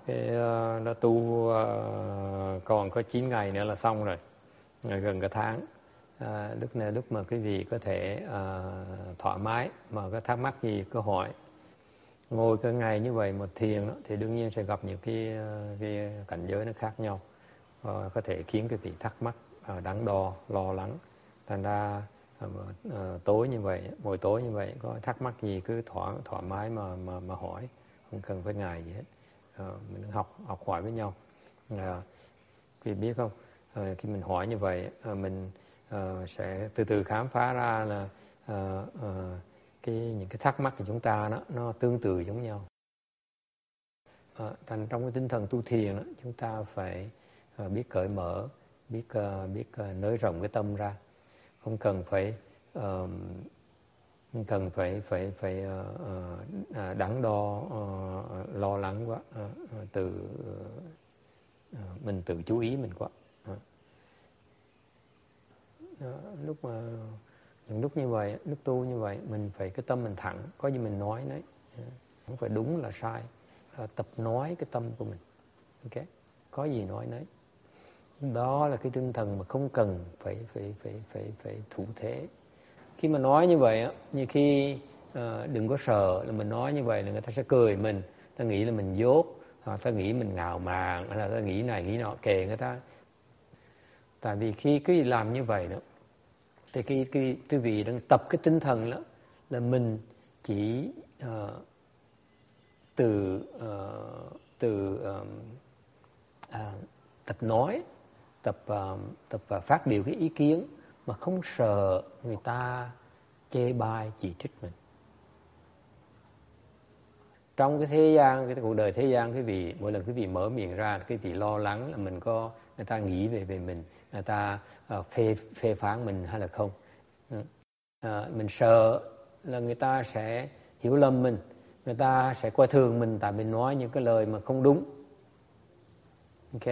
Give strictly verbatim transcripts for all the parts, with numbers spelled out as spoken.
cái uh, đã tu uh, còn có chín ngày nữa là xong rồi, gần cả tháng. À, lúc này lúc mà quý vị có thể uh, thoải mái mà có thắc mắc gì cứ hỏi. Ngồi cả ngày như vậy một thiền đó, thì đương nhiên sẽ gặp những cái, cái cảnh giới nó khác nhau, uh, có thể khiến quý vị thắc mắc, uh, đắn đo, lo lắng. Thành ra uh, uh, tối như vậy, buổi tối như vậy có thắc mắc gì cứ thoải thoải mái mà mà mà hỏi, không cần phải ngại gì hết. Uh, mình học học hỏi với nhau. Uh, quý vị biết không? Uh, khi mình hỏi như vậy, uh, mình uh, sẽ từ từ khám phá ra là uh, uh, cái những cái thắc mắc của chúng ta đó, nó tương tự giống nhau. Uh, thành trong cái tinh thần tu thiền đó, chúng ta phải uh, biết cởi mở, biết uh, biết uh, nới rộng cái tâm ra, không cần phải uh, không cần phải phải phải uh, uh, đắn đo, uh, lo lắng quá, uh, uh, từ uh, mình tự chú ý mình quá. Uh. Đó, lúc mà những lúc như vậy, lúc tu như vậy, mình phải cái tâm mình thẳng, có gì mình nói đấy, không phải đúng là sai, là tập nói cái tâm của mình, ok, có gì nói đấy. Đó là cái tinh thần mà không cần phải phải phải phải phải thủ thế. Khi mà nói như vậy á, như khi uh, đừng có sợ là mình nói như vậy là người ta sẽ cười mình, ta nghĩ là mình dốt, hoặc ta nghĩ mình ngạo mạn, hay là ta nghĩ này nghĩ nọ, kệ người ta. Tại vì khi cái làm như vậy đó, thì cái cái quý vị đang tập cái tinh thần đó là mình chỉ uh, từ uh, từ uh, uh, tập nói, tập uh, tập uh, phát biểu cái ý kiến mà không sợ người ta chê bai chỉ trích mình. Trong cái thế gian, cái cuộc đời thế gian, quý vị mỗi lần quý vị mở miệng ra, quý vị lo lắng là mình có người ta nghĩ về về mình, người ta uh, phê phê phán mình hay là không. Uh, mình sợ là người ta sẽ hiểu lầm mình, người ta sẽ coi thường mình tại mình nói những cái lời mà không đúng. Ok.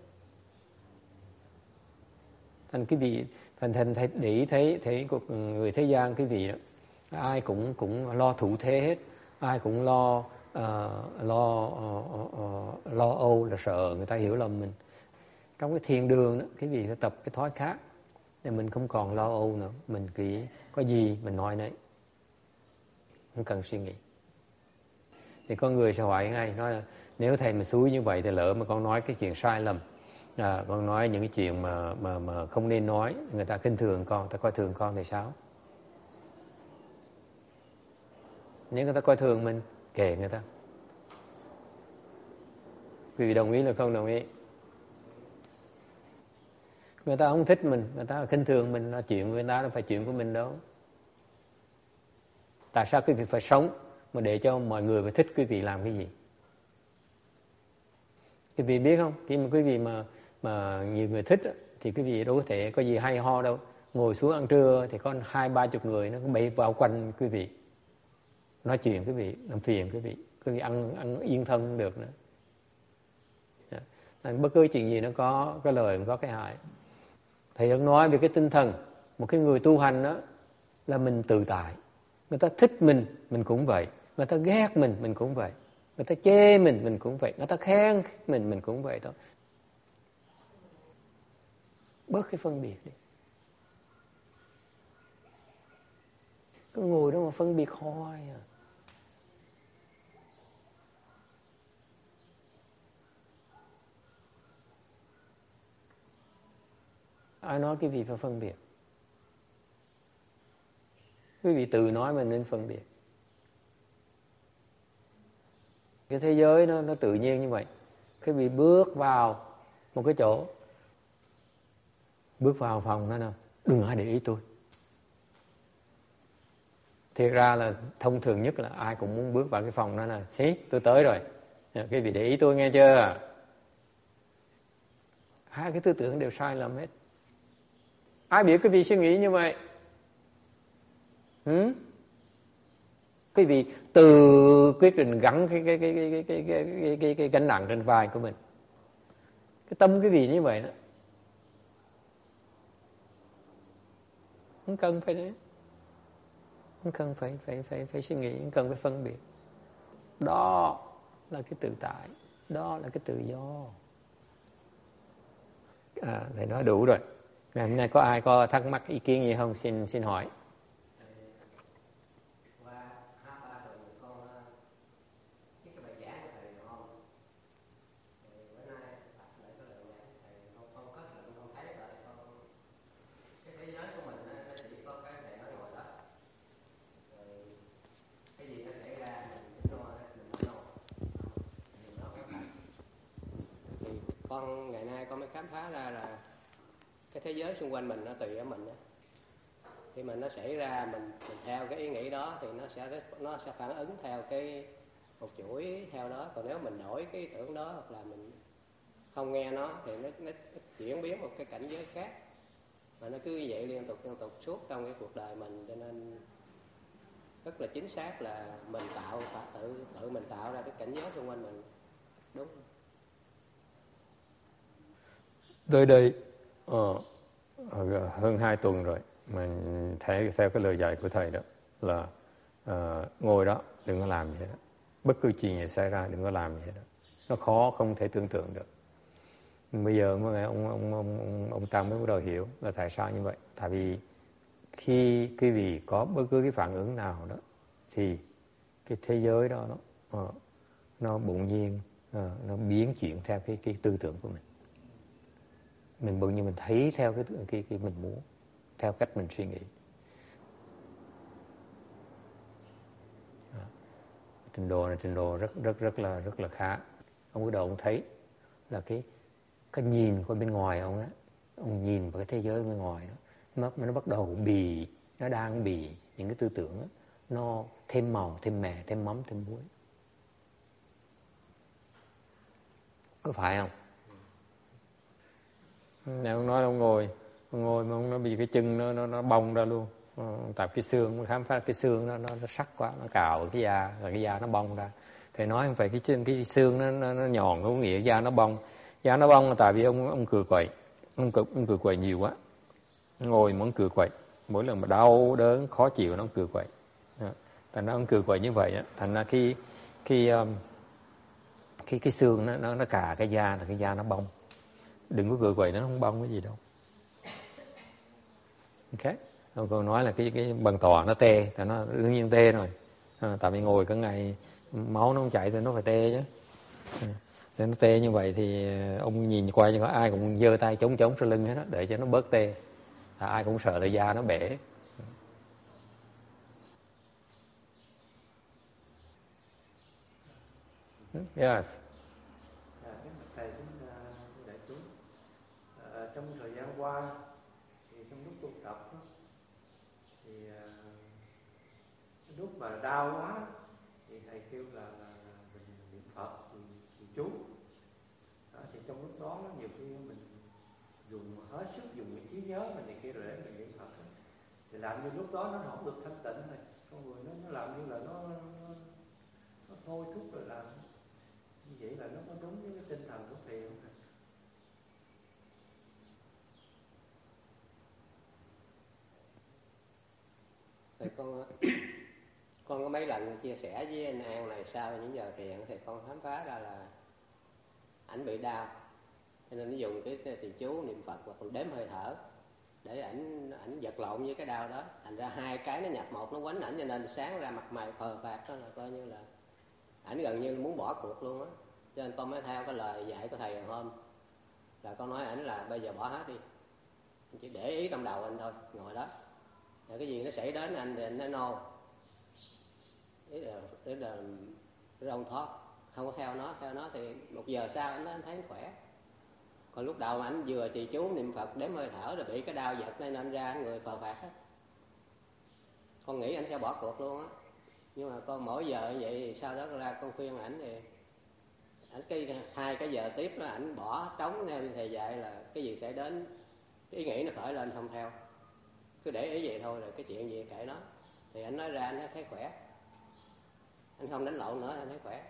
Thành quý vị thành thành thấy để ý thấy thấy cuộc người thế gian quý vị đó, ai cũng cũng lo thủ thế hết, ai cũng lo uh, lo uh, uh, lo âu là sợ người ta hiểu lầm mình. Trong cái thiền đường đó, quý vị sẽ tập cái thói khác để mình không còn lo âu nữa, mình chỉ có gì mình nói nấy, không cần suy nghĩ. Thì con người sẽ hỏi ngay, nói là nếu thầy mà xúi như vậy thì lỡ mà con nói cái chuyện sai lầm, à, con nói những cái chuyện mà mà mà không nên nói, người ta khinh thường con, người ta coi thường con thì sao? Nếu người ta coi thường mình, kệ người ta. Quý vị đồng ý là không đồng ý? Người ta không thích mình, người ta khinh thường mình là chuyện của người ta, đâu phải chuyện của mình đâu. Tại sao quý vị phải sống mà để cho mọi người phải thích quý vị làm cái gì? Quý vị biết không? Khi mà quý vị mà mà nhiều người thích thì quý vị đâu có thể có gì hay ho đâu. Ngồi xuống ăn trưa thì có hai ba chục người nó bay vào quanh quý vị, nói chuyện quý vị, làm phiền quý vị, quý vị ăn ăn yên thân không được nữa. Nên bất cứ chuyện gì nó có cái lời, có cái hại. Thầy đang nói về cái tinh thần một cái người tu hành đó là mình tự tại. Người ta thích mình, mình cũng vậy. Người ta ghét mình, mình cũng vậy. Người ta chê mình, mình cũng vậy. Người ta khen mình, mình cũng vậy thôi. Bớt cái phân biệt đi. Cứ ngồi đó mà phân biệt hoài à. Ai nói cái gì phải phân biệt? Quý vị tự nói mình nên phân biệt. Cái thế giới nó, nó tự nhiên như vậy. Quý vị bước vào một cái chỗ, bước vào phòng đó nào, đừng ai để ý tôi. Thiệt ra là thông thường nhất là ai cũng muốn bước vào cái phòng đó là xí, tôi tới rồi, quý vị để ý tôi nghe chưa? Hai cái tư tưởng đều sai lầm hết. Ai biết quý vị suy nghĩ như vậy? Ừ? Quý vị tự quyết định gắn cái cái cái cái cái cái cái cái cái, cái gánh nặng trên vai của mình. Cái tâm quý vị như vậy đó, không cần phải đấy, không cần phải phải phải phải suy nghĩ, không cần phải phân biệt. Đó là cái tự tại. Đó là cái tự do. À, thầy nói đủ rồi. Ngày hôm nay có ai có thắc mắc ý kiến gì không? Xin xin hỏi. Con ngày nay con mới khám phá ra là cái thế giới xung quanh mình nó tùy ở mình đó. Khi mà nó xảy ra mình, mình theo cái ý nghĩ đó thì nó sẽ nó sẽ phản ứng theo cái một chuỗi theo đó. Còn nếu mình đổi cái ý tưởng đó hoặc là mình không nghe nó thì nó, nó, nó chuyển biến một cái cảnh giới khác, mà nó cứ như vậy liên tục liên tục suốt trong cái cuộc đời mình. Cho nên rất là chính xác là mình tạo tự tự mình tạo ra cái cảnh giới xung quanh mình, đúng không? Tới đây ờ, hơn hai tuần rồi mình thấy theo cái lời dạy của thầy đó là uh, ngồi đó đừng có làm gì đó, bất cứ chuyện gì xảy ra đừng có làm gì đó, nó khó không thể tưởng tượng được. Bây giờ mới ông ông ông ông, ông Tam mới bắt đầu hiểu là tại sao như vậy. Tại vì khi quý vị có bất cứ cái phản ứng nào đó thì cái thế giới đó nó uh, nó bỗng nhiên uh, nó biến chuyển theo cái cái tư tưởng của mình. Mình bỗng nhiên mình thấy theo cái cái cái mình muốn, theo cách mình suy nghĩ. À, trình độ này trình độ rất rất rất là rất là khá. Ông bắt đầu ông thấy là cái cái nhìn của bên ngoài ông á, ông nhìn vào cái thế giới bên ngoài đó, nó nó bắt đầu bị, nó đang bị những cái tư tưởng đó, nó thêm màu, thêm mè, thêm mắm, thêm muối. Có phải không? Nè, ông nói ông ngồi, ông ngồi mà ông nó bị cái chân nó nó nó bong ra luôn. Tại cái xương, khám phá cái xương nó, nó nó sắc quá, nó cào cái da, là cái da nó bong ra. Thầy nói không phải cái chân, cái xương nó nó, nó nhòn, không nghĩa da nó bong. Da nó bong là tại vì ông ông cười quậy, ông cười, ông cười quậy nhiều quá. Ngồi mà ông cười quậy, mỗi lần mà đau đớn khó chịu nó ông cười quậy. Thành ra ông cười quậy như vậy á, thành ra khi khi um, khi cái xương nó nó nó cà cái da là cái da nó bong. Đừng có cười quậy, nó không bong cái gì đâu. Ok. Ông còn nói là cái cái bằng tòa nó tê, tại nó đương nhiên tê rồi. À, tại vì ngồi cả ngày máu nó không chảy thì nó phải tê chứ. À, thì nó tê như vậy thì ông nhìn qua cho ai cũng giơ tay chống chống sau lưng hết đó, để cho nó bớt tê. À, ai cũng sợ là da nó bể. Yes. Trong thời gian qua thì trong lúc tu tập đó, thì lúc mà đau quá thì thầy kêu là, là, là mình niệm Phật thì, thì chú đó, thì trong lúc đó nhiều khi mình dùng hết sức dùng cái trí nhớ mình thì kia rồi để mình niệm Phật đó. Thì làm như lúc đó nó không được thanh tịnh rồi, con người nó, nó làm như là nó, nó, nó thôi thúc rồi làm như vậy là nó có đúng với cái tinh thần của thầy không? Thì con con có mấy lần chia sẻ với anh An này sau những giờ thiền thì con khám phá ra là ảnh bị đau, cho nên nó dùng cái tiền chú niệm Phật hoặc đếm hơi thở để ảnh ảnh vật lộn với cái đau đó. Thành ra hai cái nó nhập một, nó quánh ảnh, cho nên sáng ra mặt mày phờ phạc, đó là coi như là ảnh gần như muốn bỏ cuộc luôn á. Cho nên con mới theo cái lời dạy của thầy hồi hôm là con nói ảnh là bây giờ bỏ hết đi, chỉ để ý trong đầu anh thôi, ngồi đó rồi cái gì nó xảy đến anh thì anh nói no, ý là, ý là rong thoát, không có theo nó. Theo nó thì một giờ sau anh nói anh thấy anh khỏe. Còn lúc đầu anh vừa trì chú niệm Phật đếm hơi thở rồi bị cái đau giật nên anh ra người phờ phạc hết. Con nghĩ anh sẽ bỏ cuộc luôn á, nhưng mà con mỗi giờ như vậy thì sau đó ra con khuyên ảnh thì ảnh cái hai cái giờ tiếp đó ảnh bỏ trống theo thầy dạy là cái gì sẽ đến, cái ý nghĩ nó khởi lên không theo, cứ để ý vậy thôi, rồi cái chuyện gì kệ nó. Thì anh nói ra anh thấy khỏe, anh không đánh lộn nữa, anh thấy khỏe.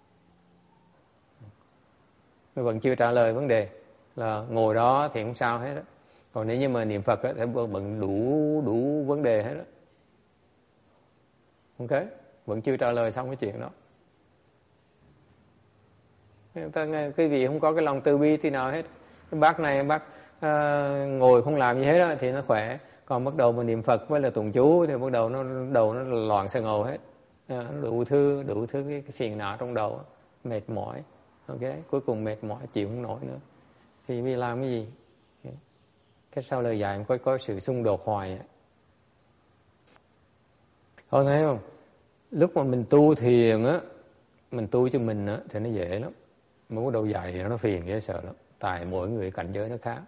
Tôi vẫn chưa trả lời vấn đề là ngồi đó thì không sao hết đó. Còn nếu như mà niệm Phật á, thì vẫn đủ đủ vấn đề hết đó. Ok, vẫn chưa trả lời xong cái chuyện đó. Ta, quý vị không có cái lòng từ bi tí nào hết. Cái bác này bác uh, ngồi không làm gì hết đó, thì nó khỏe. Còn bắt đầu mà niệm Phật với là tụng chú thì bắt đầu nó đầu nó loạn xà ngầu hết, nó đủ thứ đủ thứ cái, cái phiền não trong đầu, mệt mỏi, ok, cuối cùng mệt mỏi chịu không nổi nữa. Thì vì làm cái gì? Cái sau lời dạy có có sự xung đột hoài. Con thấy không? Lúc mà mình tu thiền á, mình tu cho mình á thì nó dễ lắm. Mà bắt đầu dạy thì nó phiền dễ sợ lắm. Tại mỗi người cảnh giới nó khác.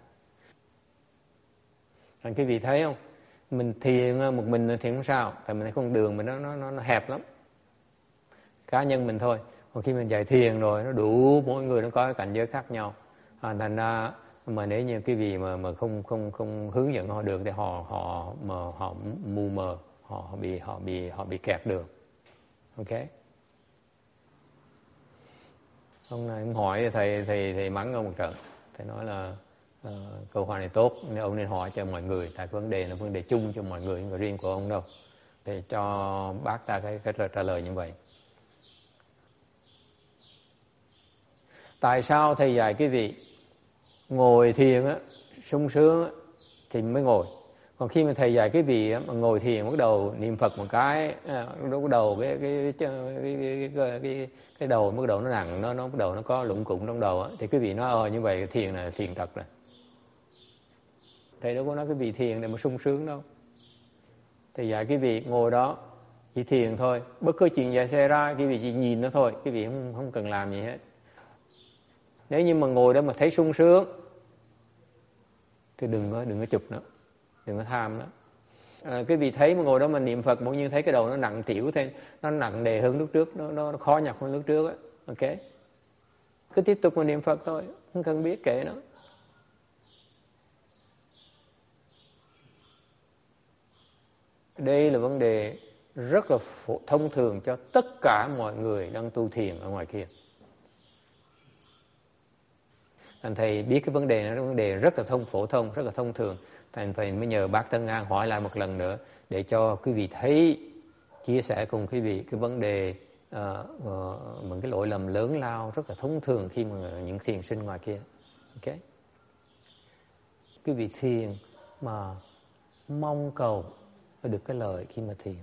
Thành cái vị thấy không? Mình thiền một mình thì không sao, tại mình thấy con đường mình nó nó nó hẹp lắm. Cá nhân mình thôi. Còn khi mình dạy thiền rồi nó đủ, mỗi người nó có cái cảnh giới khác nhau. À, thành ra mà nếu như cái vị mà mà không không không hướng dẫn họ được thì họ họ mà họ mù mờ, họ bị họ bị họ bị kẹt đường. Ok. Hôm nay ông hỏi thì thầy thầy thầy mắng ông một trận. Thầy nói là uh, câu hỏi này tốt, nên ông nên hỏi cho mọi người, tại vấn đề là vấn đề chung cho mọi người, không phải riêng của ông đâu. Để cho bác ta cái cái trả lời như vậy. Tại sao thầy dạy cái vị ngồi thiền á, sung sướng á, thì mới ngồi. Còn khi mà thầy dạy cái vị á, mà ngồi thiền bắt đầu niệm Phật một cái, lúc bắt đầu cái cái cái cái cái, cái, cái đầu bắt đầu nó nặng, nó nó bắt đầu nó có lủng củng trong đầu á, thì cái vị nói ờ như vậy thiền là thiền thật rồi. Thầy đâu có nói cái vị thiền để mà sung sướng đâu. Thầy dạy cái vị ngồi đó chỉ thiền thôi, bất cứ chuyện gì xảy ra cái vị chỉ nhìn nó thôi, cái vị không không cần làm gì hết. Nếu như mà ngồi đó mà thấy sung sướng thì đừng có đừng có chụp nữa, đừng có tham nữa. À, cái vị thấy mà ngồi đó mà niệm Phật bỗng nhiên thấy cái đầu nó nặng trĩu thêm, nó nặng nề hơn lúc trước, nó nó, nó khó nhọc hơn lúc trước á, ok, cứ tiếp tục mà niệm Phật thôi, không cần biết kệ nó. Đây là vấn đề rất là phổ, thông thường cho tất cả mọi người đang tu thiền ở ngoài kia. Thành thầy biết cái vấn đề này là vấn đề rất là thông phổ thông, rất là thông thường. Thành thầy mới nhờ bác Tân An hỏi lại một lần nữa để cho quý vị thấy, chia sẻ cùng quý vị cái vấn đề uh, uh, những cái lỗi lầm lớn lao rất là thông thường khi mà những thiền sinh ngoài kia. Ok, quý vị thiền mà mong cầu được cái lợi khi mà thiền,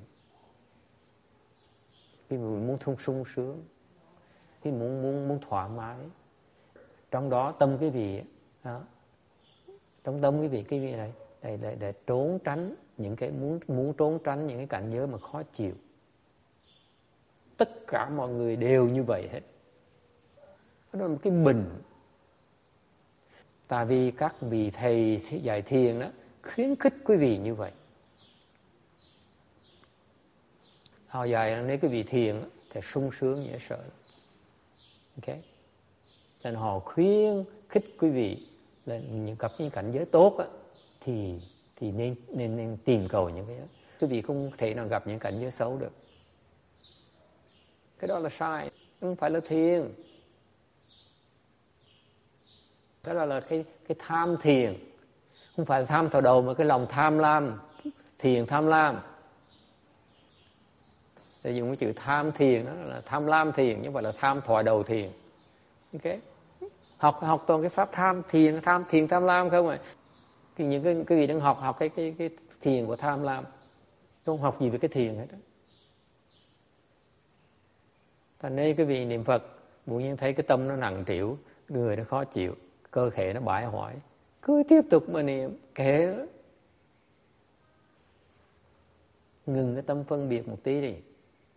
khi mà muốn thông sung sướng, khi muốn muốn muốn thoải mái, trong đó tâm cái vị đó, trong tâm cái vị cái vị này để, để, để trốn tránh những cái muốn muốn trốn tránh những cái cảnh giới mà khó chịu. Tất cả mọi người đều như vậy hết. Đó là một cái bình. Tại vì các vị thầy dạy thiền đó khuyến khích quý vị như vậy. Họ dạy nếu cái vị thiền thì sung sướng dễ sợ. Ok. Nên họ khuyến khích quý vị là những gặp những cảnh giới tốt á, thì thì nên nên nên tìm cầu những cái đó. Quý vị không thể nào gặp những cảnh giới xấu được. Cái đó là sai, không phải là thiền. Cái đó là cái cái tham thiền, không phải là tham thọ đầu mà cái lòng tham lam, thiền tham lam. Để dùng cái chữ tham thiền đó là tham lam thiền, nhưng mà là tham thọ đầu thiền. Ok. Học học toàn cái pháp tham thiền, tham thiền tham lam không à. Thì những cái cái gì đang học học cái cái cái thiền của tham lam, không học gì về cái thiền hết đó. Thành nên cái vị niệm Phật bỗng nhiên thấy cái tâm nó nặng trĩu, người nó khó chịu, cơ thể nó bại hoại, cứ tiếp tục mà niệm, kệ đó. Ngừng cái tâm phân biệt một tí đi.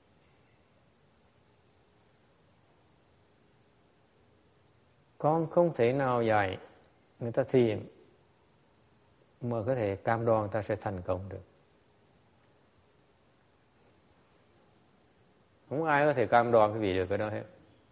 Con không thể nào dạy người ta thiền mà có thể cam đoan người ta sẽ thành công được. Không ai có thể cam đoan cái gì được cái đó hết.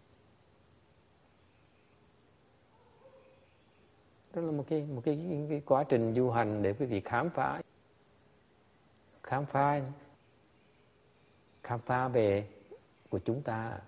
Đó là một cái một cái, cái, cái quá trình du hành để quý vị khám phá, khám phá, khám phá về của chúng ta.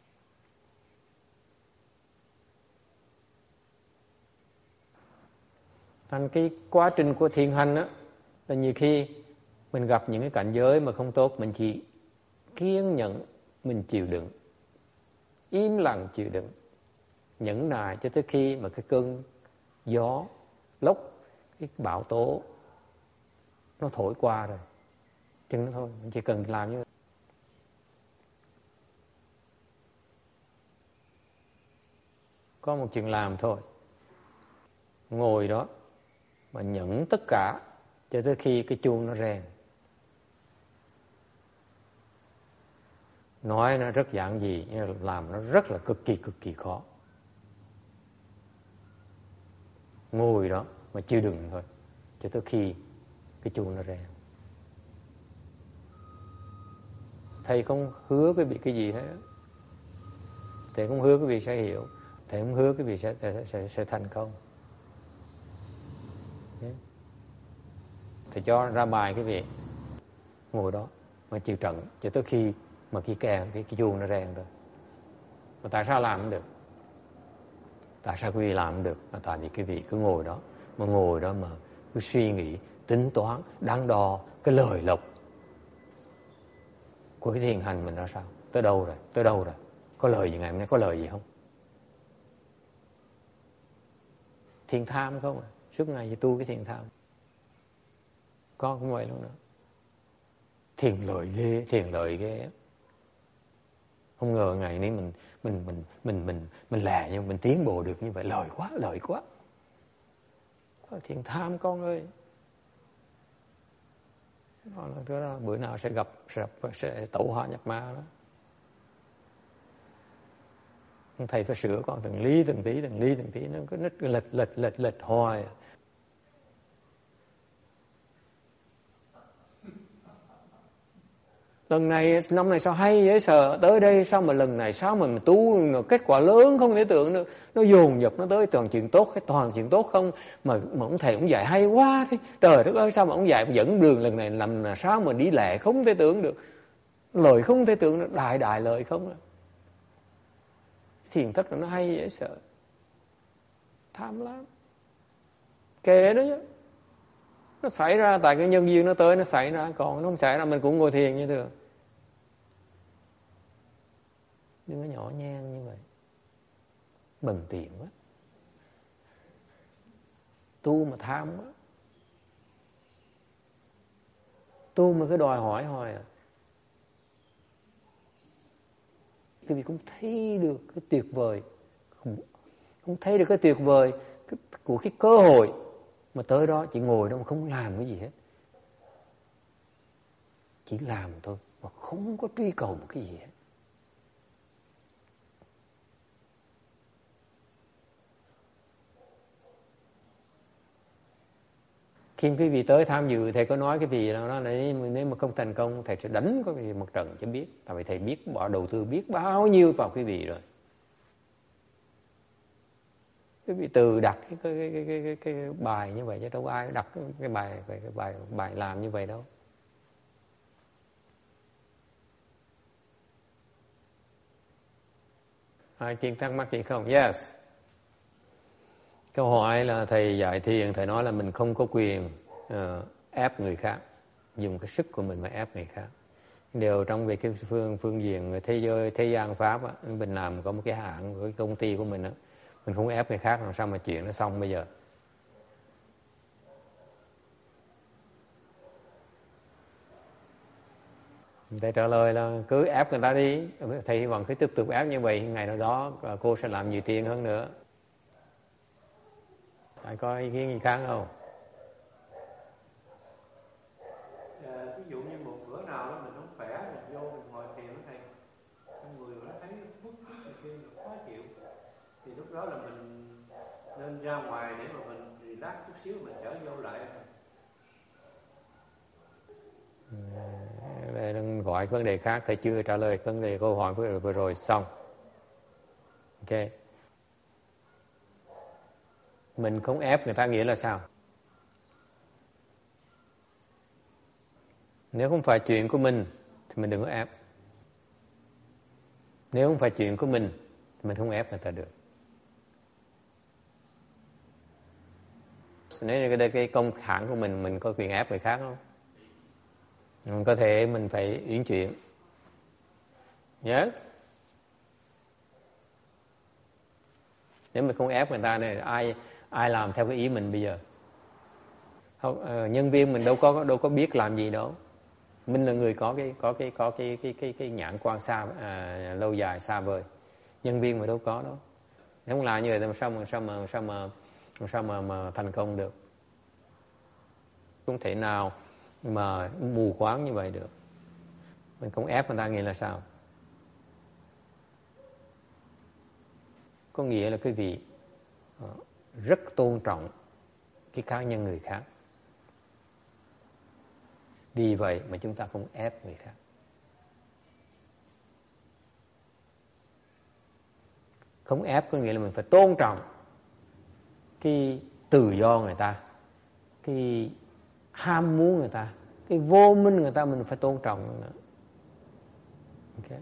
Thành cái quá trình của thiền hành á, là nhiều khi mình gặp những cái cảnh giới mà không tốt, mình chỉ kiên nhẫn, mình chịu đựng, im lặng chịu đựng. nhẫn nại cho tới khi mà cái cơn gió lốc, cái bão tố nó thổi qua rồi, chừng đó thôi. Mình chỉ cần làm như vậy. Có một chuyện làm thôi, ngồi đó mà nhẫn tất cả cho tới khi cái chuông nó reng. Nói nó rất giản dị nhưng làm nó rất là cực kỳ cực kỳ khó. Ngồi đó mà chưa đừng thôi cho tới khi cái chuông nó reng. Thầy không hứa quý vị cái gì hết. Thầy không hứa quý vị sẽ hiểu. Thầy không hứa quý vị sẽ, sẽ, sẽ, sẽ thành công. Thầy cho ra bài quý vị ngồi đó mà chịu trận cho tới khi mà cái kèn, cái, cái chuông nó reng rồi. Mà tại sao làm không được? Tại sao quý vị làm không được? Là tại vì quý vị cứ ngồi đó, mà ngồi đó mà cứ suy nghĩ, tính toán, đắn đo cái lời lộc của cái thiền hành mình ra sao? Tới đâu rồi? Tới đâu rồi? Có lời gì ngày hôm nay? Có lời gì không? Thiền tham không à? Suốt ngày chỉ tu cái thiền tham. Con cũng vậy luôn nữa. Thiền lợi ghê, thiền lợi ghê. Không ngờ ngày nay mình mình mình mình mình mình lẻ nhưng mình tiến bộ được như vậy, lợi quá, lợi quá. Thiền tham con ơi. Đó là cái đó, bữa nào sẽ gặp sẽ, sẽ tẩu hỏa nhập ma đó. Thầy phải sửa con từng lý từng tí từng lý từng tí, nó cứ nít lệch lệch lệch lệch hoài. Lần này năm này sao hay dễ sợ, tới đây sao mà lần này sao mà mình tu kết quả lớn không thể tưởng được, nó dồn dập nó tới toàn chuyện tốt, cái toàn chuyện tốt không mà mà ông thầy ông dạy hay quá thế. Trời đất ơi, sao mà ông dạy dẫn đường lần này làm là sao mà đi lẹ không thể tưởng được, lời không thể tưởng được, đại đại lời không. Thiền thất là nó hay dễ sợ, tham lắm, kệ đó chứ. Nó xảy ra tại cái nhân duyên nó tới nó xảy ra, còn nó không xảy ra mình cũng ngồi thiền như thường. Đừng có nhỏ nhen như vậy, bần tiện quá, tu mà tham quá, tu mà cứ đòi hỏi hoài à. Cái gì cũng thấy được cái tuyệt vời, không, không thấy được cái tuyệt vời cái, của cái cơ hội mà tới đó chỉ ngồi đó mà không làm cái gì hết, chỉ làm thôi mà không có truy cầu một cái gì hết. Khi quý vị tới tham dự, thầy có nói cái vị nào đó là nếu mà không thành công thầy sẽ đánh quý vị một trận cho biết. Tại vì thầy biết bỏ đầu tư biết bao nhiêu vào quý vị rồi. Quý vị từ đặt cái, cái, cái, cái, cái, cái bài như vậy chứ đâu có ai đặt cái, cái bài cái bài bài làm như vậy đâu. Ai chuyện thắc mắc gì không? Yes. Câu hỏi là thầy dạy thiền, thầy nói là mình không có quyền uh, ép người khác, dùng cái sức của mình mà ép người khác. Đều trong về cái phương phương diện thế giới thế gian pháp á, mình làm có một cái hãng, cái công ty của mình á, mình không ép người khác làm sao mà chuyện nó xong bây giờ. Thầy trả lời là cứ ép người ta đi, thầy hy vọng cứ tiếp tục ép như vậy, ngày nào đó cô sẽ làm nhiều tiền hơn nữa. Phải có ý kiến gì khác không? À, ví dụ như một bữa nào đó mình không khỏe, mình vô mình ngồi thiền với thầy, con người nó thấy bức này kia khó chịu, thì lúc đó là mình nên ra ngoài để mà mình relax chút xíu, mình trở vô lại. Để đừng gọi vấn đề khác, thầy chưa trả lời vấn đề câu hỏi vừa, vừa rồi xong. Ok. Mình không ép người ta nghĩa là sao? Nếu không phải chuyện của mình thì mình đừng có ép. Nếu không phải chuyện của mình thì mình không ép người ta được. Nếu như cái, cái công hãng của mình, mình có quyền ép người khác không? Mình có thể mình phải uyển chuyển. Yes. Nếu mình không ép người ta này, ai ai làm theo cái ý mình bây giờ? Không, uh, nhân viên mình đâu có đâu có biết làm gì đâu. Mình là người có cái có cái có cái cái cái, cái nhãn quan xa à, lâu dài xa vời. Nhân viên mà đâu có đâu. Nếu không làm như vậy thì sao mà sao mà sao mà sao mà, mà thành công được? Không thể nào mà mù quáng như vậy được. Mình không ép người ta nghĩa là sao? Có nghĩa là quý vị rất tôn trọng cái cá nhân người khác. Vì vậy mà chúng ta không ép người khác. Không ép có nghĩa là mình phải tôn trọng cái tự do người ta, cái ham muốn người ta, cái vô minh người ta, mình phải tôn trọng nữa. Okay.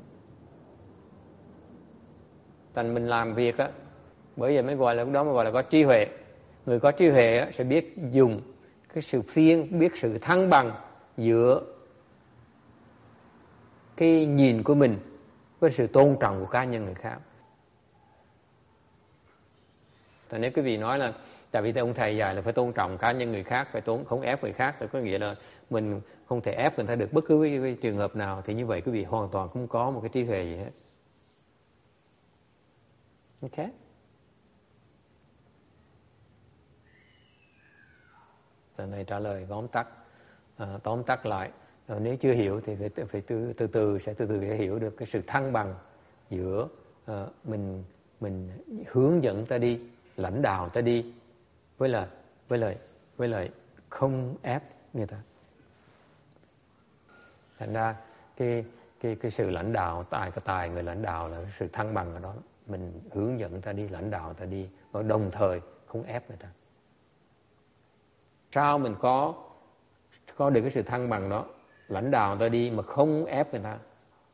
Thành mình làm việc á, bởi vậy mới gọi là đó mới gọi là có trí huệ. Người có trí huệ á, sẽ biết dùng cái sự phiên, biết sự thăng bằng giữa cái nhìn của mình với sự tôn trọng của cá nhân người khác. Tại nếu quý vị nói là tại vì ông thầy dạy là phải tôn trọng cá nhân người khác, phải tôn không ép người khác, thì có nghĩa là mình không thể ép người ta được bất cứ cái, cái trường hợp nào, thì như vậy quý vị hoàn toàn không có một cái trí huệ gì hết. Ok. Lần này trả lời tóm tắt, à, tóm tắt lại. À, nếu chưa hiểu thì phải, phải từ, từ từ sẽ từ từ để hiểu được cái sự thăng bằng giữa à, mình mình hướng dẫn ta đi, lãnh đạo ta đi, với là với lại với lại không ép người ta. Thành ra cái cái cái sự lãnh đạo, tài cái tài người lãnh đạo là sự thăng bằng ở đó. Mình hướng dẫn ta đi, lãnh đạo ta đi, và đồng thời không ép người ta. Sao mình có có được cái sự thăng bằng đó, lãnh đạo ta đi mà không ép người ta?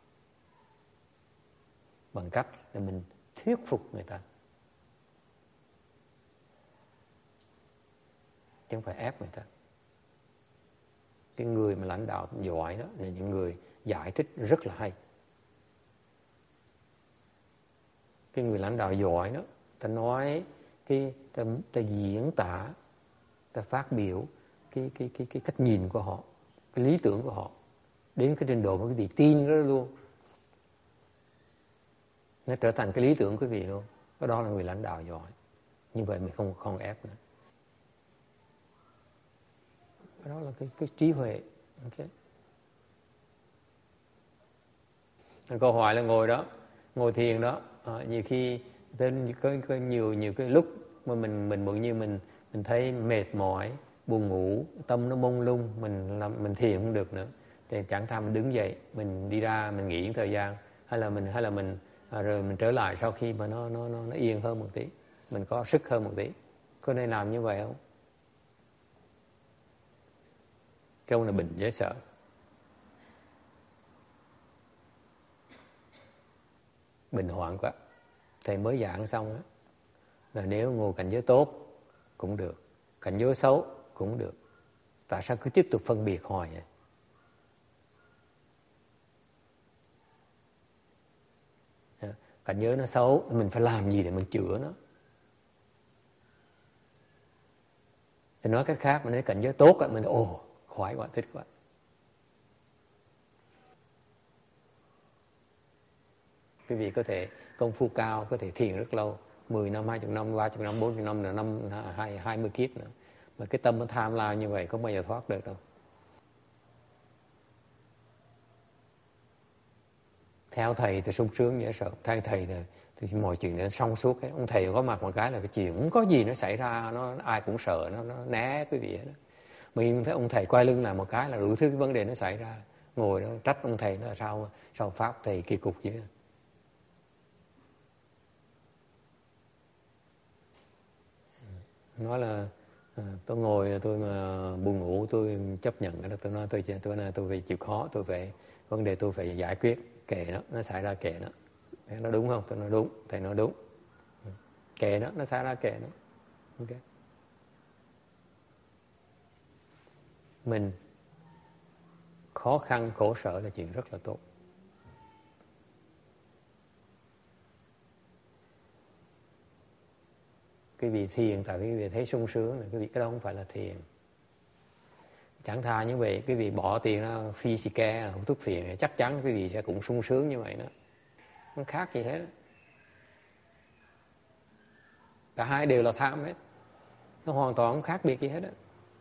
Bằng cách là mình thuyết phục người ta, chứ không phải ép người ta. Cái người mà lãnh đạo giỏi đó là những người giải thích rất là hay. Cái người lãnh đạo giỏi đó, ta nói cái ta, ta diễn tả, ta phát biểu cái cái cái cái cách nhìn của họ, cái lý tưởng của họ đến cái trình độ mà quý vị tin đó luôn, nó trở thành cái lý tưởng của quý vị luôn. Cái đó là người lãnh đạo giỏi. Như vậy mình không không ép nữa. Cái đó là cái cái trí huệ. Ok. Câu hỏi là ngồi đó, ngồi thiền đó, à, nhiều khi tên có, có nhiều nhiều cái lúc mà mình mình bỗng như mình mình thấy mệt mỏi, buồn ngủ, tâm nó mông lung, mình làm mình thiền không được nữa, thì chẳng thà mình đứng dậy, mình đi ra, mình nghỉ thời gian, hay là mình hay là mình à, rồi mình trở lại sau khi mà nó nó nó nó yên hơn một tí, mình có sức hơn một tí. Có nên làm như vậy không? Câu này bệnh dễ sợ. Bình hoạn quá. Thầy mới giảng xong á, là nếu ngồi cảnh giới tốt cũng được, cảnh giới xấu cũng được. Tại sao cứ tiếp tục phân biệt hoài vậy? Cảnh giới nó xấu, mình phải làm gì để mình chữa nó? Thì nói cách khác, mà nếu cảnh giới tốt, mình ồ, khoái quá, thích quá. Quý vị có thể công phu cao, có thể thiền rất lâu, mười năm, hai mươi năm, ba mươi năm, bốn mươi năm, là năm, hai mươi kiếp nữa. Mà cái tâm nó tham lam như vậy không bao giờ thoát được đâu. Theo thầy thì sung sướng dễ sợ. Theo thầy thì, thì mọi chuyện nó xong suốt hết. Ông thầy có mặt một cái là cái chuyện không có gì nó xảy ra, nó ai cũng sợ, nó, nó né quý vị đó. Mình thấy ông thầy quay lưng lại một cái là đủ thứ cái vấn đề nó xảy ra. Ngồi đó trách ông thầy nó là sao, sao pháp thầy kỳ cục vậy. Nói là à, tôi ngồi tôi mà buồn ngủ tôi chấp nhận cái đó, tôi nói tôi tôi nói tôi phải chịu khó, tôi phải vấn đề tôi phải giải quyết, kệ nó, nó xảy ra kệ nó. Nó đúng không? Tôi nói đúng, thầy nói đúng. Kệ nó, nó xảy ra kệ nó. Ok. Mình khó khăn khổ sở là chuyện rất là tốt. Quý vị thiền tại quý vị thấy sung sướng, quý vị cái đó không phải là thiền. Chẳng thà như vậy, quý vị bỏ tiền ra physical, hút thuốc phiện, chắc chắn quý vị sẽ cũng sung sướng như vậy đó. Không khác gì hết. Cả hai đều là tham hết. Nó hoàn toàn không khác biệt gì hết á.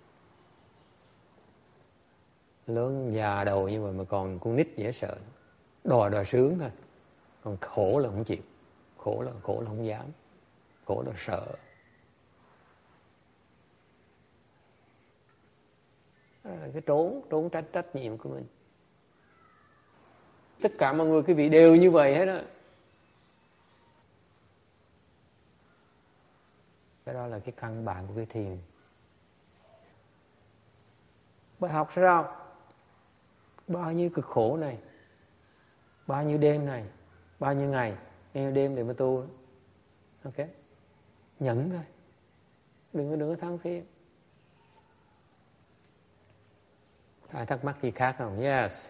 Lớn già đầu như vậy mà còn con nít dễ sợ. Đòi đòi sướng thôi. Còn khổ là không chịu. Khổ là khổ là không dám. Khổ là sợ. Đó là cái trốn, trốn trách trách nhiệm của mình. Tất cả mọi người quý vị đều như vậy hết á. Cái đó là cái căn bản của cái thiền. Bài học sao? Bao nhiêu cực khổ này, bao nhiêu đêm này, bao nhiêu ngày, bao nhiêu đêm để mà tu. Ok, nhẫn thôi, đừng có đừng có than phiền. Ai thắc mắc gì khác không? Yes.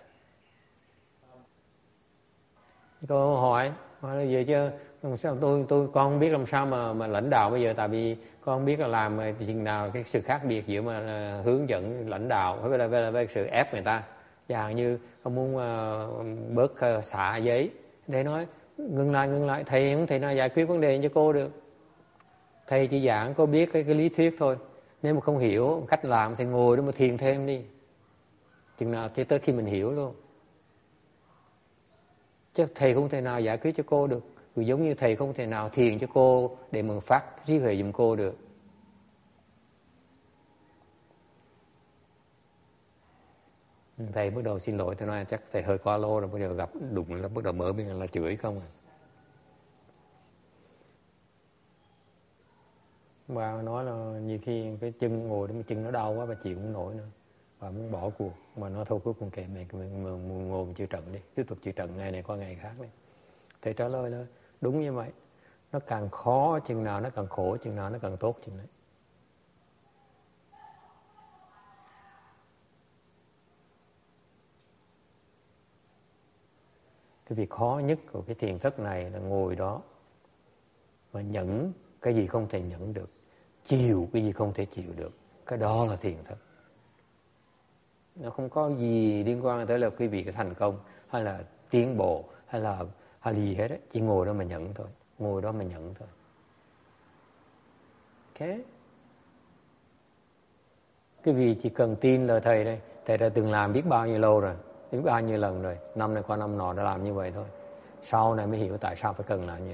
Câu hỏi hỏi là gì chứ? Sao tôi tôi con không biết làm sao mà mà lãnh đạo bây giờ, tại vì con không biết là làm chừng nào cái sự khác biệt giữa mà là hướng dẫn lãnh đạo với là với, với sự ép người ta. Chẳng như ông muốn uh, bớt uh, xả giấy, để nói ngừng lại ngừng lại, thầy không thể nào giải quyết vấn đề cho cô được. Thầy chỉ giảng cô biết cái cái lý thuyết thôi. Nếu mà không hiểu cách làm thì ngồi đó mà thiền thêm đi. Chừng nào cho tới khi mình hiểu luôn. Chứ thầy không thể nào giải quyết cho cô được. Cứ giống như thầy không thể nào thiền cho cô để mà phát trí huệ giùm cô được. Thầy bắt đầu xin lỗi, thầy nói chắc thầy hơi quá lô rồi, bây giờ gặp đụng là bắt đầu mở miệng là chửi không à. Bà nói là nhiều khi cái chân ngồi đó mà chân nó đau quá bà chịu không nổi nữa. Bà muốn bỏ cuộc, mà nó thôi cuối cùng kệ mày, mình ngồi mình chịu trận đi, tiếp tục chịu trận ngày này qua ngày khác đi. Thầy trả lời là đúng như vậy. Nó càng khó chừng nào nó càng khổ, chừng nào nó càng tốt chừng đấy. Cái việc khó nhất của cái thiền thất này là ngồi đó và nhẫn cái gì không thể nhẫn được, chịu cái gì không thể chịu được. Cái đó là thiền thất. Nó không có gì liên quan tới là quý vị cái thành công hay là tiến bộ hay là hay là gì hết ấy. Chỉ ngồi đó mà nhận thôi. Ngồi đó mà nhận thôi. Ok. Quý vị chỉ cần tin lời thầy đây. Thầy đã từng làm biết bao nhiêu lâu rồi, biết bao nhiêu lần rồi. Năm này qua năm nọ đã làm như vậy thôi. Sau này mới hiểu tại sao phải cần làm như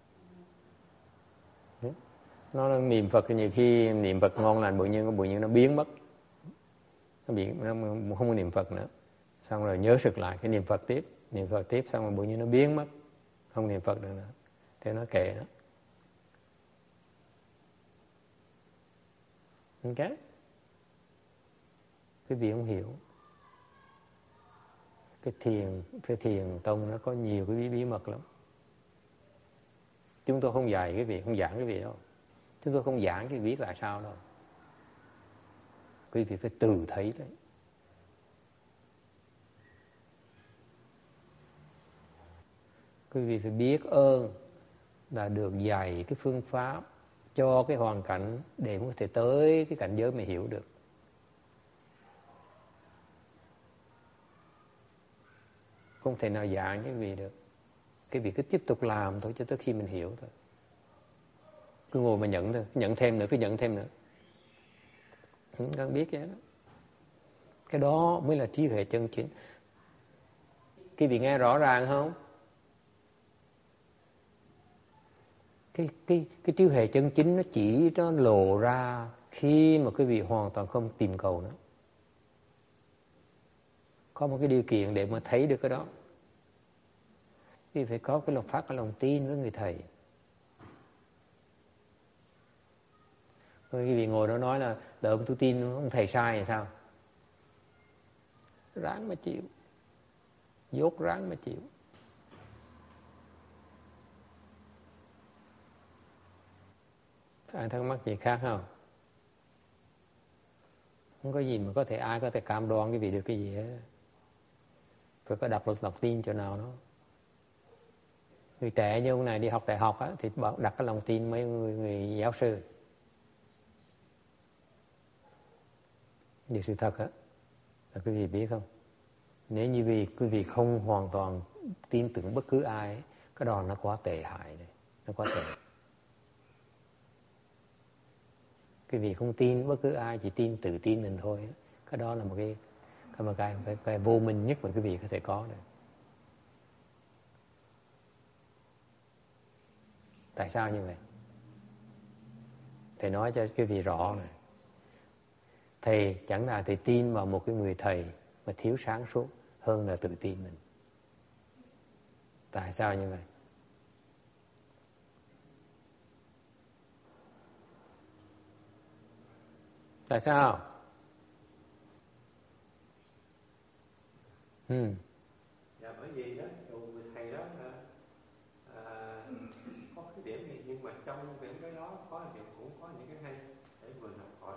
vậy. Nó niệm Phật nhiều khi niệm Phật ngon lành, tự nhiên tự nhiên nó biến mất. Nó bị nó không có niệm Phật nữa. Xong rồi nhớ sực lại cái niệm Phật tiếp, niệm Phật tiếp, xong rồi tự nhiên nó biến mất, không niệm Phật được nữa. Thế nó kệ đó. Ok? Quý vị không hiểu. Cái thiền, cái thiền tông nó có nhiều cái bí, bí mật lắm. Chúng tôi không dạy cái vị, không giảng cái vị đâu. Chúng tôi không giảng cái biết là sao đâu. Quý vị phải tự thấy đấy. Quý vị phải biết ơn là được dạy cái phương pháp cho cái hoàn cảnh để có thể tới cái cảnh giới mà hiểu được. Không thể nào giảng cái vị được. Cái việc cứ tiếp tục làm thôi cho tới khi mình hiểu thôi. Cứ ngồi mà nhận thôi, nhận thêm nữa, cứ nhận thêm nữa. Không cần biết vậy đó. Cái đó mới là trí huệ chân chính. Quý vị nghe rõ ràng không? Cái, cái, cái trí huệ chân chính nó chỉ nó lộ ra khi mà quý vị hoàn toàn không tìm cầu nữa. Có một cái điều kiện để mà thấy được cái đó. Quý vị phải có cái lòng phát, cái lòng tin với người thầy. Rồi quý vị ngồi đó nói là đợi ông tôi tin ông thầy sai thì sao? Ráng mà chịu. Dốt ráng mà chịu. Ai thắc mắc gì khác không? Không có gì mà có thể ai có thể cam đoan cái vị được cái gì hết. Phải có đặt lực lòng tin chỗ nào đó. Người trẻ như ông này đi học đại học á, thì đặt cái lòng tin mấy người, người giáo sư. Điều sự thật á, là quý vị biết không? Nếu như vì quý vị không hoàn toàn tin tưởng bất cứ ai, cái đó nó quá tệ hại này, nó quá tệ. Quý vị không tin bất cứ ai, chỉ tin tự tin mình thôi. Cái đó là một cái cái, một cái, cái, cái vô minh nhất mà quý vị có thể có được. Tại sao như vậy? Thầy nói cho quý vị rõ này. Thầy chẳng là thầy tin vào một cái người thầy mà thiếu sáng suốt hơn là tự tin mình. Tại sao như vậy? Tại sao? Ừ. Dạ bởi vì đó, dù người thầy đó à, có cái điểm gì, nhưng mà trong những cái đó có những cũng có những cái hay để mình học hỏi.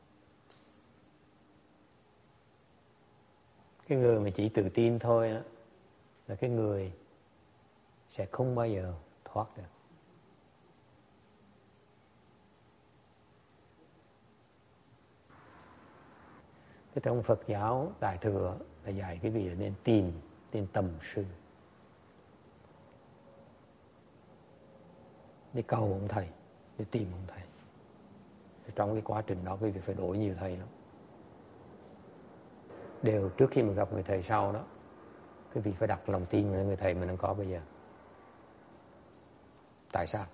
Cái người mà chỉ tự tin thôi á, là cái người sẽ không bao giờ thoát được. Cái trong Phật giáo Đại Thừa là dạy cái vị nên tìm, nên tầm sư, đi cầu ông thầy, đi tìm ông thầy. Trong cái quá trình đó quý vị phải đổi nhiều thầy lắm. Đều trước khi mà gặp người thầy sau đó, quý vị phải đặt lòng tin vào người thầy mình đang có bây giờ. Tại sao?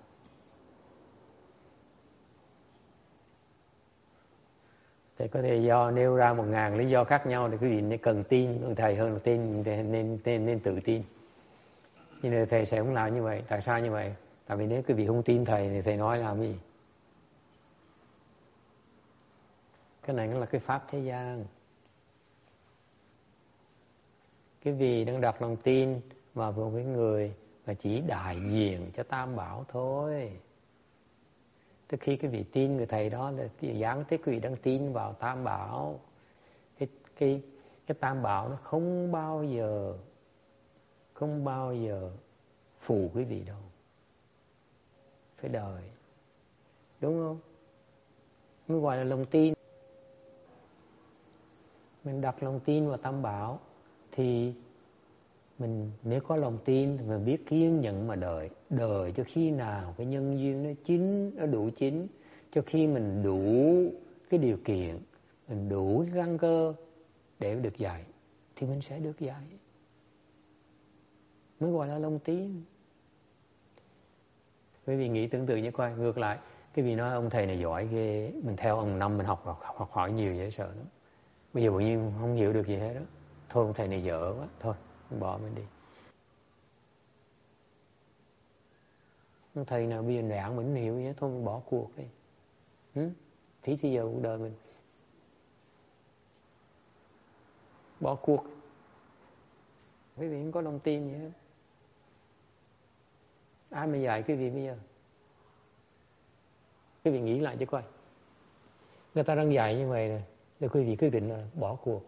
Thì có thể do nêu ra một ngàn lý do khác nhau thì quý vị nên cần tin người thầy hơn là tin nên, nên, nên, nên tự tin. Nhưng mà thầy sẽ không làm như vậy. Tại sao như vậy? Tại vì nếu quý vị không tin thầy thì thầy nói làm gì? Cái này là cái pháp thế gian. Cái vì đang đặt lòng tin vào một cái người mà chỉ đại diện cho Tam Bảo thôi. Tức khi quý vị tin người thầy đó thì gián tiếp quý vị đang tin vào Tam Bảo. Cái, cái, cái Tam Bảo nó không bao giờ không bao giờ phụ quý vị đâu. Phải đợi. Đúng không? Mới gọi là lòng tin. Mình đặt lòng tin vào Tam Bảo thì mình nếu có lòng tin thì mình biết kiên nhẫn mà đợi. Đợi cho khi nào cái nhân duyên nó chín, nó đủ chín. Cho khi mình đủ cái điều kiện, mình đủ cái căn cơ để được dạy thì mình sẽ được dạy. Mới gọi là lòng tin. Quý vị nghĩ tưởng tượng như coi, ngược lại cái vị nói ông thầy này giỏi ghê, mình theo ông năm mình học, học, học hỏi nhiều dễ sợ lắm. Bây giờ tự nhiên không hiểu được gì hết đó. Thôi ông thầy này dở quá, thôi mình bỏ mình đi. Ông thầy nào bây giờ đảng mình hiểu vậy, thôi mình bỏ cuộc đi. Ừ? Phí thì giờ cuộc đời mình. Bỏ cuộc. Quý vị không có lòng tin gì hết. Ai mà dạy quý vị bây giờ? Quý vị nghĩ lại cho coi. Người ta đang dạy như vậy nè, rồi quý vị quyết định là bỏ cuộc.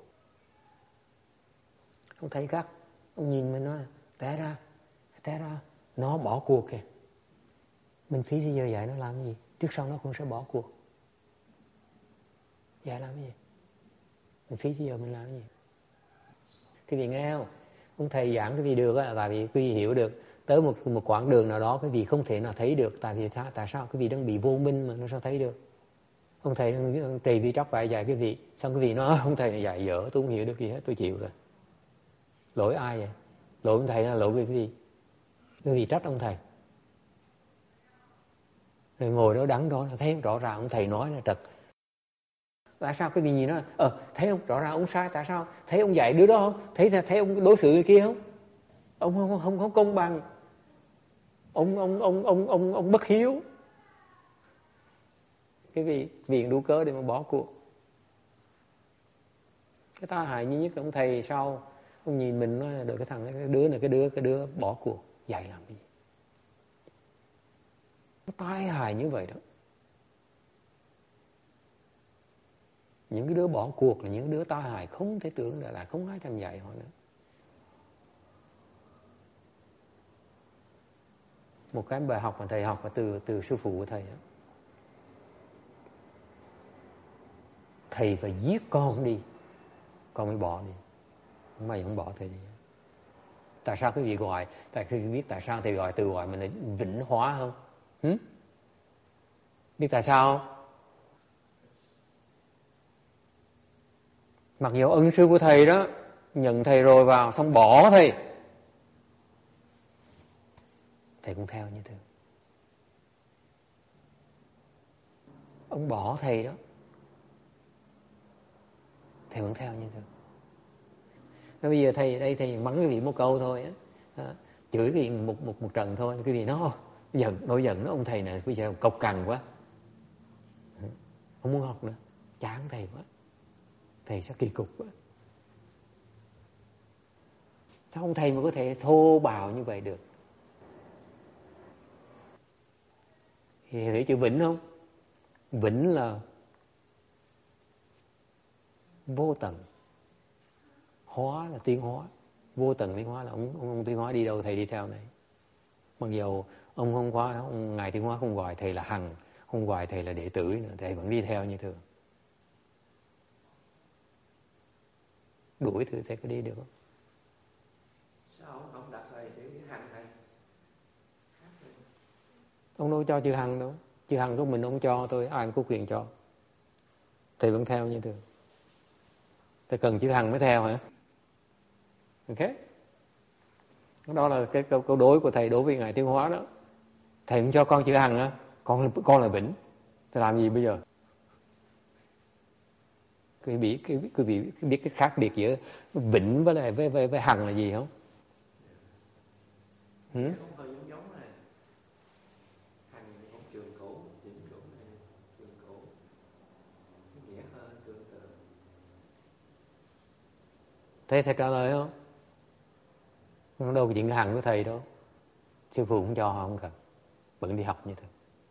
Ông thấy khác, ông nhìn mình nói té ra, té ra, nó bỏ cuộc kìa. Mình phí thì giờ dạy nó làm cái gì? Trước sau nó cũng sẽ bỏ cuộc. Dạy làm cái gì? Mình phí thì giờ mình làm cái gì? Quý vị nghe không? Ông thầy giảng cái gì được á, tại vì quý vị hiểu được tới một một quãng đường nào đó quý vị không thể nào thấy được, tại vì tại sao quý vị đang bị vô minh mà nó sao thấy được? Ông thầy trì vi tróc phải dạy quý vị, xong quý vị nói ông thầy này dạy dở, tôi không hiểu được gì hết, tôi chịu rồi. Lỗi ai vậy? Lỗi ông thầy hay là lỗi quý vị? Quý vị trách ông thầy. Rồi ngồi đó đắn đó thấy rõ ràng ông thầy nói là trật. Tại sao quý vị nhìn nó ờ thấy không, rõ ràng ông sai, tại sao? Thấy ông dạy đứa đó không? Thấy thấy ông đối xử người kia không? Ông không không không công bằng. Ông ông ông ông ông ông bất hiếu. Cái vị viện đủ cớ để mà bỏ cuộc. Cái tai hại như nhất là ông thầy sau ông nhìn mình nói là được cái thằng cái đứa này cái đứa cái đứa bỏ cuộc, dạy làm gì? Nó tai hại như vậy đó. Những cái đứa bỏ cuộc là những đứa tai hại không thể tưởng là lại không ai thèm dạy họ nữa. một cái bài học mà thầy học từ từ sư phụ của thầy đó. Thầy phải giết con đi, con mới bỏ đi. Mày không bỏ thầy đi. Tại sao cái gì gọi, tại khi biết tại sao thầy gọi từ gọi mình là vĩnh hóa không? Hử? Biết tại sao không? Mặc dù ân sư của thầy đó nhận thầy rồi vào xong bỏ thầy, thầy cũng theo như thế. Ông bỏ thầy đó, thầy vẫn theo như thế. Nói bây giờ thầy đây thầy mắng cái vị một câu thôi á, à, chửi cái vị một một một trận thôi, cái vị nó giận, nổi giận nó ông thầy này bây giờ cộc cằn quá, không muốn học nữa, chán thầy quá, thầy sẽ kỳ cục quá. Sao ông thầy mà có thể thô bạo như vậy được? Thì hiểu chữ vĩnh không? Vĩnh là vô tận, hóa là tiến hóa, vô tận tiến hóa là ông, ông, ông tiến hóa đi đâu thầy đi theo này. Mặc dù ông không quá, ông ngài tiến hóa không gọi thầy là hằng, không gọi thầy là đệ tử nữa, thầy vẫn đi theo như thường. Đuổi thử thầy có đi được không? Sao ông không đặt thầy chữ hằng thầy? Ông đâu cho chữ hằng đâu, chữ hằng của mình ông cho tôi, ai cũng có quyền cho. Thầy vẫn theo như thường. Thầy cần chữ hằng mới theo hả? Ok. Đó là cái câu, câu đối của thầy đối với ngài tiến hóa đó. Thầy không cho con chữ hằng á, con con là vĩnh. Thầy làm gì bây giờ? Quý vị quý vị biết cái khác biệt giữa vĩnh với lại với với, với hằng là gì không? Ừ? Không hơi giống giống này. Hằng thì cũng trường cũ, vĩnh cũ này trường cũ. Nghĩa hơn tương tự. Thế thầy trả lời không? Không đâu có chuyện hằng của thầy đâu. Sư phụ cũng cho họ không cần. Vẫn đi học như thế.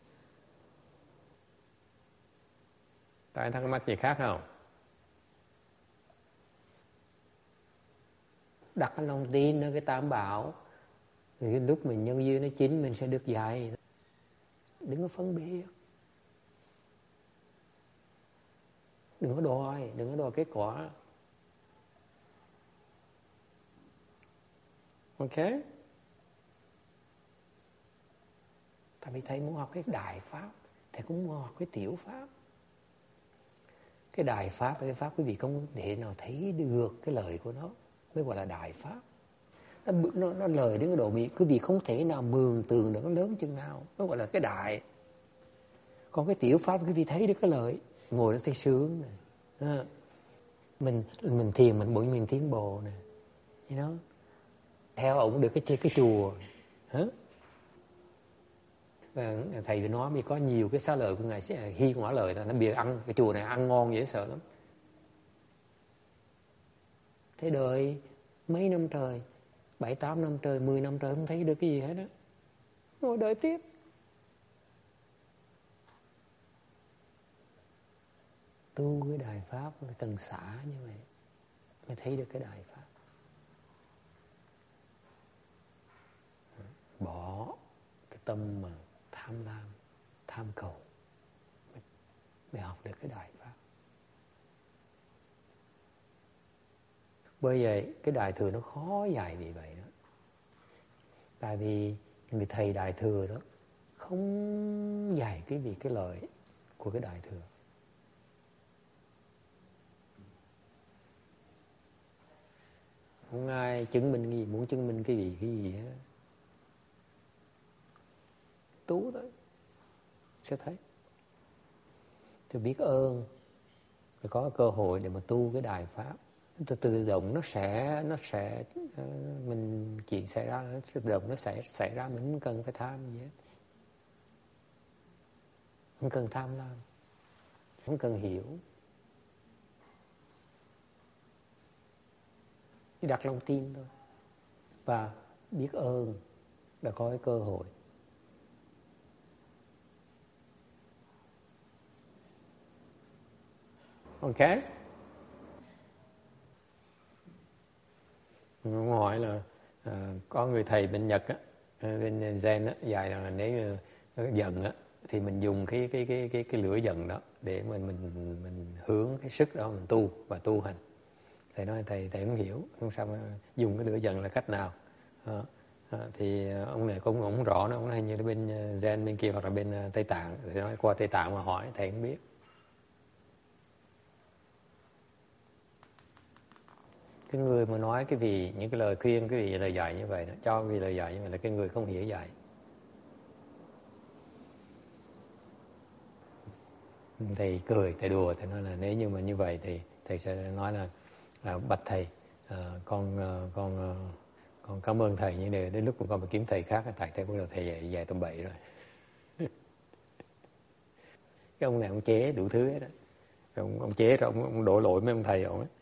Tại thắc mắc gì khác không? Đặt cái lòng tin ở cái tam bảo, thì lúc mình nhân duyên nó chín mình sẽ được dạy. Đừng có phân biệt, đừng có đòi, đừng có đòi kết quả. Ok. Tại vì thầy muốn học cái đại pháp, thầy cũng muốn học cái tiểu pháp. Cái đại pháp, cái pháp quý vị không để nào thấy được cái lời của nó mới gọi là đại pháp. Nó, nó, nó lời đến cái độ mỹ, quý vị không thể nào mường tượng được nó lớn chừng nào, nó gọi là cái đại. Còn cái tiểu pháp quý vị thấy được cái lợi, ngồi đó thấy sướng này. À, mình mình thiền mình bỗng mình tiến bộ này, you know? Theo ông được cái cái chùa, hả? Và thầy nói vì có nhiều cái xá lợi của ngài sẽ hi ngõ lời, nó bìa ăn cái chùa này ăn ngon dễ sợ lắm. Thế đợi mấy năm trời, bảy tám năm trời, mười năm trời không thấy được cái gì hết đó, ngồi đợi tiếp. Tu cái đại pháp phải từng xã như vậy mới thấy được cái đại pháp. Bỏ cái tâm mà tham lam, tham cầu để học được cái đại pháp. Bởi vậy cái đại thừa nó khó dạy vì vậy đó. Tại vì người thầy đại thừa đó không dạy cái vì cái lợi của cái đại thừa. Không ai chứng minh gì, muốn chứng minh cái gì cái gì hết. Tu thôi sẽ thấy. Thì biết ơn, phải có cơ hội để mà tu cái đại pháp. Từ tự động nó sẽ nó sẽ mình chuyện xảy ra, nó tự động nó sẽ xảy ra, mình không cần phải tham gì hết, không cần tham lam, không cần hiểu, chỉ đặt lòng tin thôi và biết ơn đã có cái cơ hội. Ok. Hỏi là à, có người thầy bên Nhật á, bên Zen á, dạy là nếu như giận á thì mình dùng cái cái cái cái cái lửa giận đó để mình mình mình hướng cái sức đó mình tu và tu hành. Thầy nói thầy thầy không hiểu, không sao mà dùng cái lửa giận là cách nào. À, à, thì ông này cũng không rõ nữa, ông nói như bên Zen bên kia hoặc là bên Tây Tạng, thì nói qua Tây Tạng mà hỏi thầy không biết. Cái người mà nói cái vì những cái lời khuyên, cái vì lời dạy như vậy đó, cho vì lời dạy như vậy là cái người không hiểu dạy. Thầy cười, thầy đùa, thầy nói là nếu như mà như vậy thì thầy sẽ nói là, là bạch thầy, à, con con con cảm ơn thầy, nhưng để đến lúc của con phải kiếm thầy khác, tại thầy bắt đầu thầy dạy dạy tầm bậy rồi. Cái ông này ông chế đủ thứ hết đó. Ông, ông chế rồi ông, ông đổ lỗi mấy ông thầy ông ấy.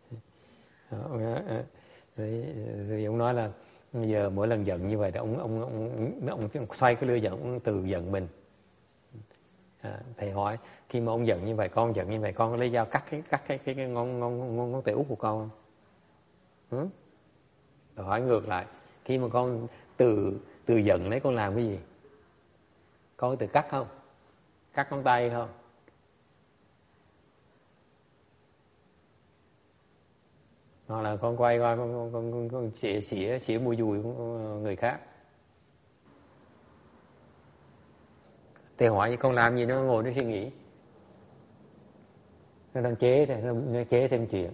Rồi, rồi ông nói là giờ mỗi lần giận như vậy thì ông ông ông, ông, ông xoay cái lưỡi giận, ông từ giận mình. À, thầy hỏi khi mà ông giận như vậy, con giận như vậy, con có lấy dao cắt cái cắt cái cái, cái ngón ngón ngón ngón tay út của con không? Ừ? Rồi hỏi ngược lại, khi mà con từ từ giận đấy con làm cái gì? Con có từ cắt không? Cắt ngón tay không? Hoặc là con quay qua con con con, con, con xỉa xỉa xỉa mùi dùi của người khác. Thầy hỏi con làm gì, nó ngồi nó suy nghĩ, nó đang chế này, nó, nó chế thêm chuyện.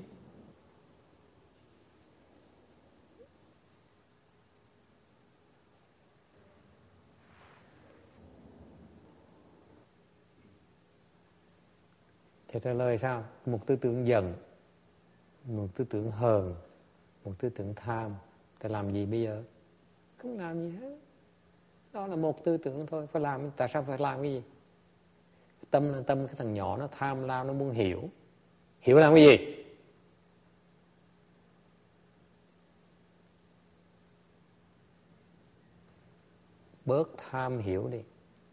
Thầy trả lời sao? Một tư tưởng giận, một tư tưởng hờn, một tư tưởng tham, thầy làm gì bây giờ? Không làm gì hết. Đó là một tư tưởng thôi, phải làm, tại sao phải làm cái gì? Tâm là tâm cái thằng nhỏ nó tham lam, nó muốn hiểu. Hiểu làm cái gì? Bớt tham hiểu đi.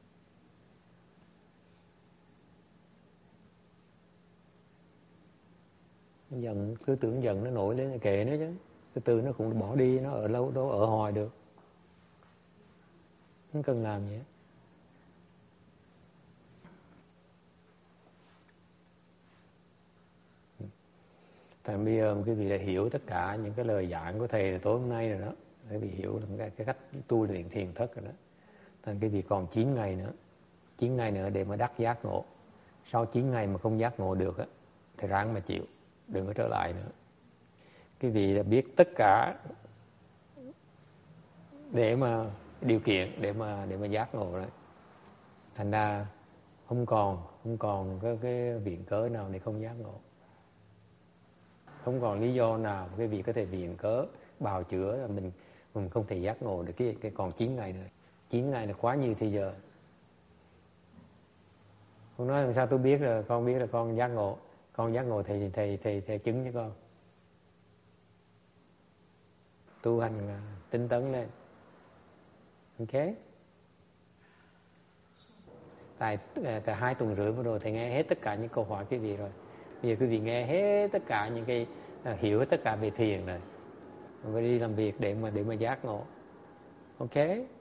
Giận, tư tưởng giận nó nổi lên kệ nó chứ. Từ từ nó cũng bỏ đi, nó ở lâu đâu ở hoài được. Không cần làm gì hết. Thành bây giờ quý vị đã hiểu tất cả những cái lời giảng của thầy tối hôm nay rồi đó. Quý vị hiểu cái, cái cách tu luyện thiền thất rồi đó. Thành quý vị còn chín ngày nữa. chín ngày nữa để mà đắc giác ngộ. Sau chín ngày mà không giác ngộ được á, thì ráng mà chịu. Đừng có trở lại nữa. Quý vị đã biết tất cả để mà điều kiện để mà để mà giác ngộ đấy. Thành ra không còn không còn cái, cái viện cớ nào để không giác ngộ. Không còn lý do nào cái vị có thể viện cớ bào chữa là mình mình không thể giác ngộ được cái cái còn chín ngày nữa. chín ngày là quá nhiều thời giờ. Con nói làm sao tôi biết là con biết là con giác ngộ. Con giác ngộ thì thầy thầy thầy chứng cho con. Tu hành tinh tấn lên. Ok. Tại cả hai tuần rưỡi vừa rồi thầy nghe hết tất cả những câu hỏi quý vị rồi. Bây giờ quý vị nghe hết tất cả những cái hiểu hết tất cả về thiền rồi. Và đi làm việc để mà để mà giác ngộ. Ok.